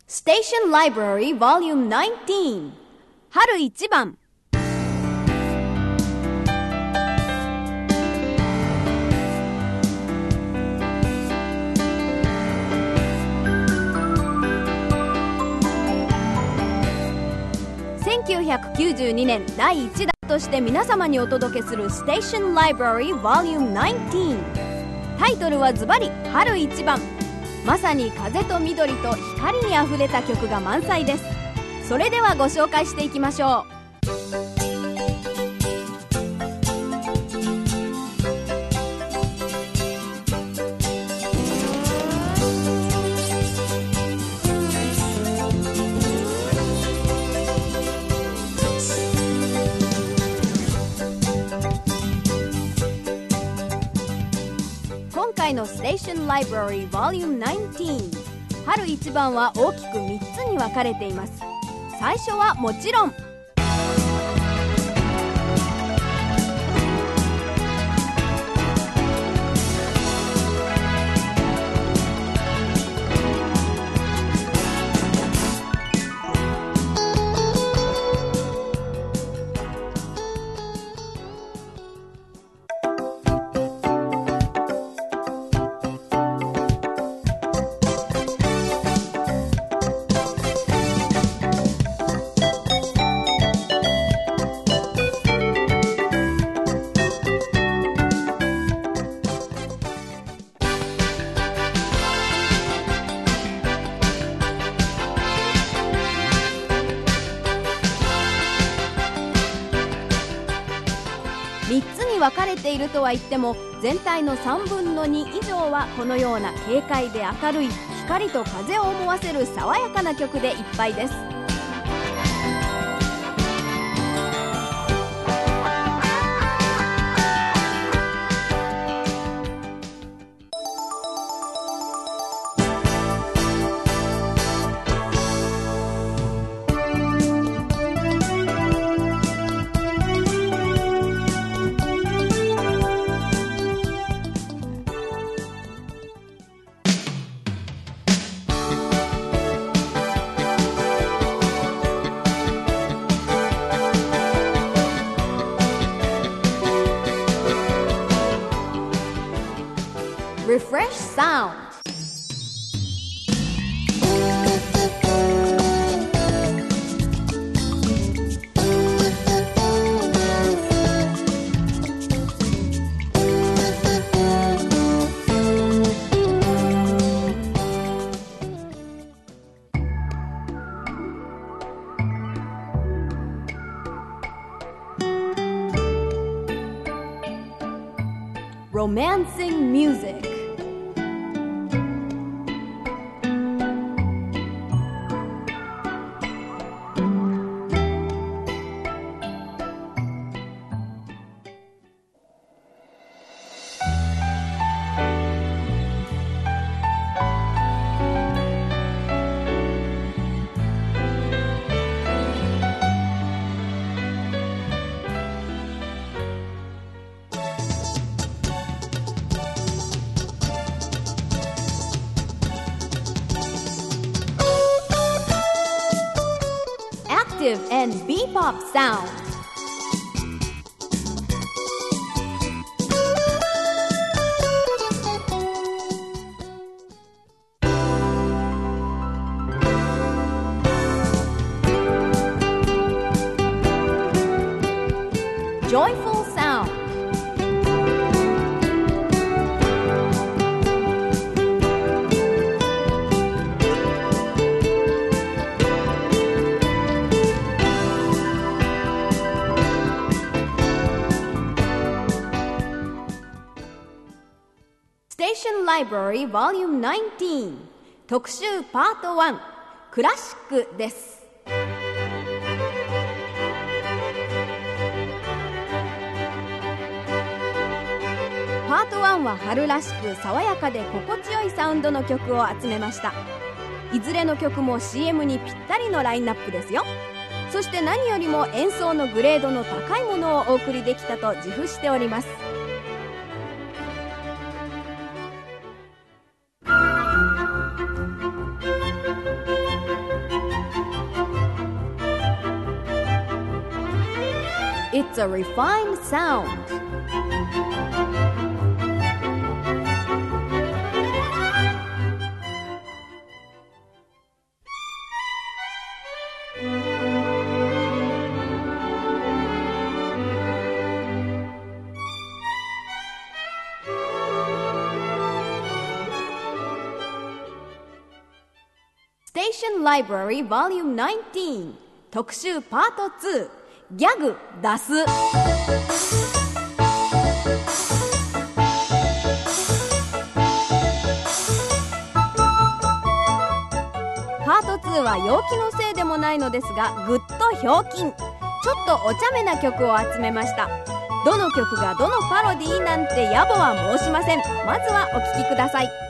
Station Library Volume 19春一番1992年第1弾として皆様にお届けする Station Library Volume 19。タイトルはズバリ春一番。まさに風と緑と光にあふれた曲が満載です。それではご紹介していきましょう。今回の Station Library Volume 19春一番は大きく3つに分かれています。最初はもちろん3つに分かれているとは言っても全体の3分の2以上はこのような軽快で明るい光と風を思わせる爽やかな曲でいっぱいです。Refresh sound. Romancing music. Active and bebop sound. Joyful sound. Station Library Volume 19特集パート1クラシックです。パート1は春らしく爽やかで心地よいサウンドの曲を集めました。いずれの曲も CM にぴったりのラインナップですよ。そして何よりも演奏のグレードの高いものをお送りできたと自負しております。 It's a refined sound. Station Library Volume 19特集パート2ギャグ出す。パート2は陽気のせいでもないのですがぐっとひょうきん、ちょっとお茶目な曲を集めました。どの曲がどのパロディーなんて野暮は申しません。まずはお聴きください。